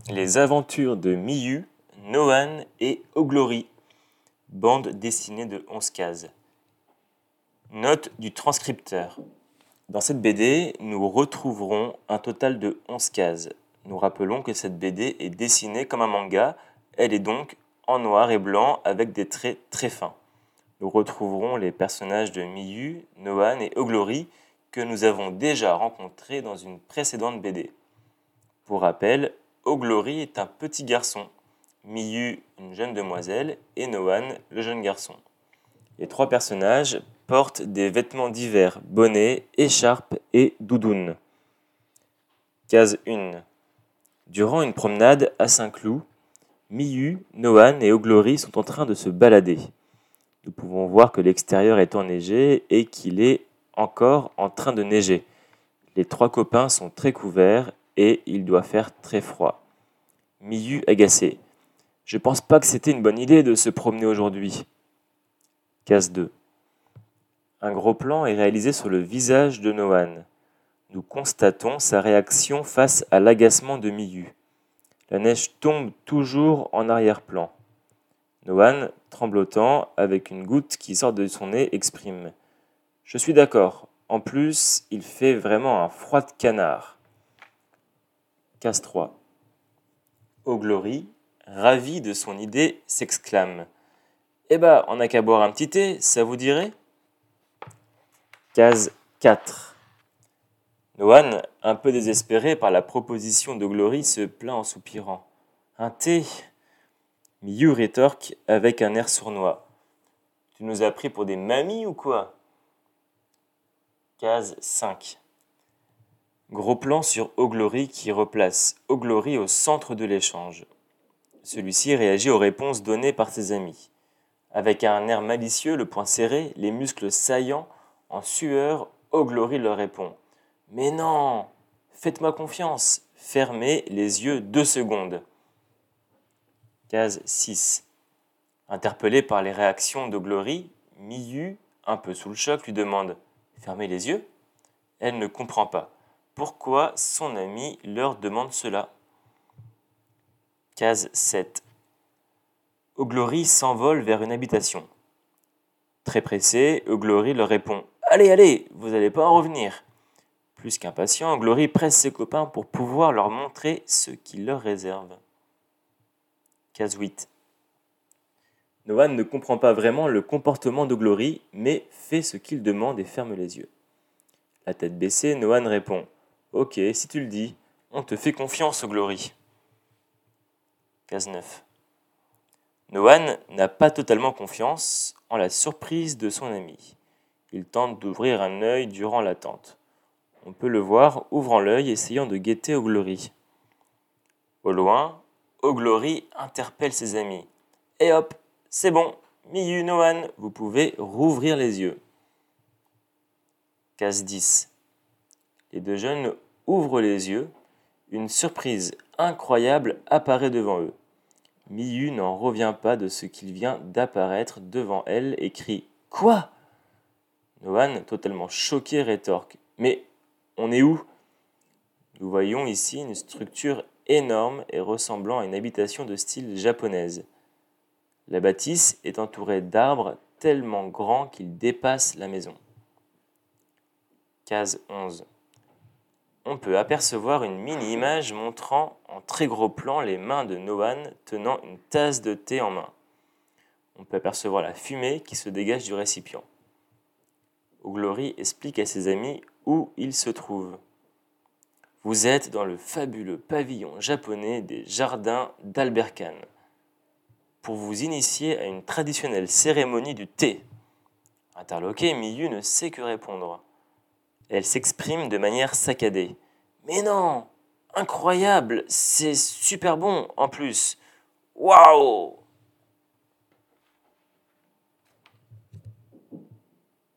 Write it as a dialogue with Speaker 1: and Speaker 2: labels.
Speaker 1: Les aventures de Miyu, Noan et Oglory. Bande dessinée de 11 cases. Note du transcripteur. Dans cette BD, nous retrouverons un total de 11 cases. Nous rappelons que cette BD est dessinée comme un manga, elle est donc en noir et blanc avec des traits très fins. Nous retrouverons les personnages de Miyu, Noan et Oglory que nous avons déjà rencontrés dans une précédente BD. Pour rappel, Oglory est un petit garçon, Miyu une jeune demoiselle et Noan le jeune garçon. Les trois personnages portent des vêtements divers, bonnets, écharpes et doudounes. Case 1. Durant une promenade à Saint-Cloud, Miyu, Noan et Oglory sont en train de se balader. Nous pouvons voir que l'extérieur est enneigé et qu'il est encore en train de neiger. Les trois copains sont très couverts et il doit faire très froid. Miyu agacé. Je pense pas que c'était une bonne idée de se promener aujourd'hui. Case 2. Un gros plan est réalisé sur le visage de Noan. Nous constatons sa réaction face à l'agacement de Miyu. La neige tombe toujours en arrière-plan. Noan, tremblotant, avec une goutte qui sort de son nez, exprime « Je suis d'accord. En plus, il fait vraiment un froid de canard. » Case 3. Oglory, ravi de son idée, s'exclame « Eh ben, on n'a qu'à boire un petit thé, ça vous dirait ?» Case 4. Noan, un peu désespéré par la proposition d'Oglory, se plaint en soupirant. « Un thé ?» Miyu rétorque avec un air sournois. « Tu nous as pris pour des mamies ou quoi ?» Case 5. Gros plan sur Oglory qui replace Oglory au centre de l'échange. Celui-ci réagit aux réponses données par ses amis. Avec un air malicieux, le poing serré, les muscles saillants, en sueur, Oglory leur répond « Mais non, faites-moi confiance, fermez les yeux 2 secondes. » Case 6. Interpellé par les réactions d'Oglory, Miyu, un peu sous le choc, lui demande « Fermez les yeux ?» Elle ne comprend pas. Pourquoi son ami leur demande cela ? Case 7. Oglory s'envole vers une habitation. Très pressé, Oglory leur répond « Allez, allez, vous n'allez pas en revenir !» Plus qu'impatient, Oglory presse ses copains pour pouvoir leur montrer ce qu'il leur réserve. Case 8. Noan ne comprend pas vraiment le comportement d'Oglory, mais fait ce qu'il demande et ferme les yeux. La tête baissée, Noan répond « Ok, si tu le dis, on te fait confiance, Oglory. » Case 9. Noan n'a pas totalement confiance en la surprise de son ami. Il tente d'ouvrir un œil durant l'attente. On peut le voir ouvrant l'œil essayant de guetter Oglory. Au loin, Oglory interpelle ses amis. « Et hop, c'est bon, Miyu, Noan, vous pouvez rouvrir les yeux. » Case 10. Les deux jeunes ouvrent les yeux. Une surprise incroyable apparaît devant eux. Miyu n'en revient pas de ce qu'il vient d'apparaître devant elle et crie « Quoi ?» Noan, totalement choqué, rétorque « Mais on est où ?» Nous voyons ici une structure énorme et ressemblant à une habitation de style japonaise. La bâtisse est entourée d'arbres tellement grands qu'ils dépassent la maison. Case 11. On peut apercevoir une mini-image montrant en très gros plan les mains de Noan tenant une tasse de thé en main. On peut apercevoir la fumée qui se dégage du récipient. Oglory explique à ses amis où il se trouve. Vous êtes dans le fabuleux pavillon japonais des jardins d'Alberkane pour vous initier à une traditionnelle cérémonie du thé. Interloquée, Miyu ne sait que répondre. Elle s'exprime de manière saccadée. « Mais non, incroyable, c'est super bon en plus. Waouh !